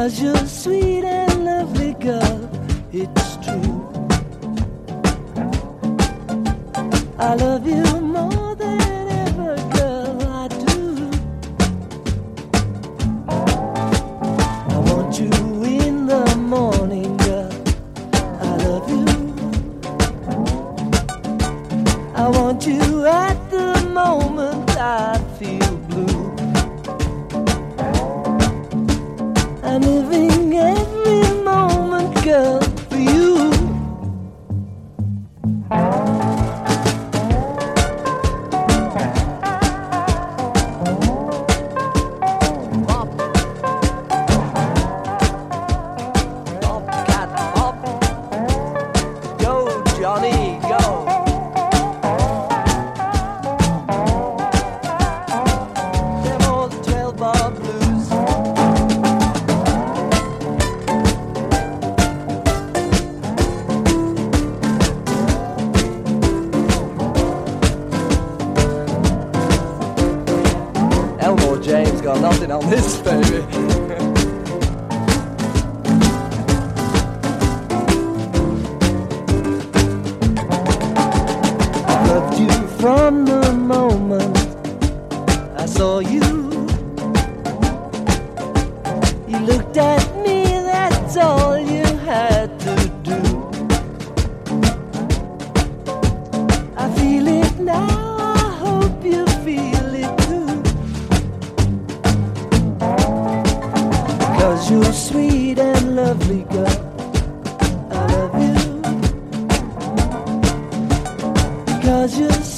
'Cause you're sweet and lovely, girl, it's true. I love you more than ever, girl, I do. I want you in the morning, girl, I love you. I want you at the moment I feel blue. I'm living every moment, girl, for you. James got nothing on this, baby. I loved you from the moment I saw you. You looked at me, that's all you had to do. I feel it now, I hope you feel it too. 'Cause you're sweet and lovely, girl, I love you. 'Cause you're